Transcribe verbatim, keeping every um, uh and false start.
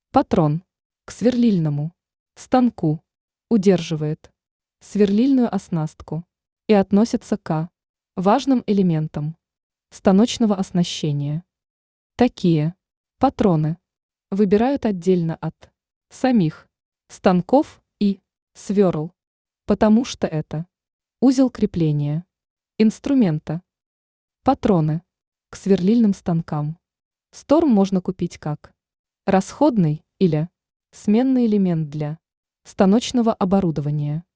Патрон к сверлильному станку удерживает сверлильную оснастку и относится к важным элементам станочного оснащения. Такие патроны выбирают отдельно от самих станков и сверл, потому что это узел крепления инструмента. Патроны к сверлильным станкам Сторм можно купить как расходный или сменный элемент для станочного оборудования.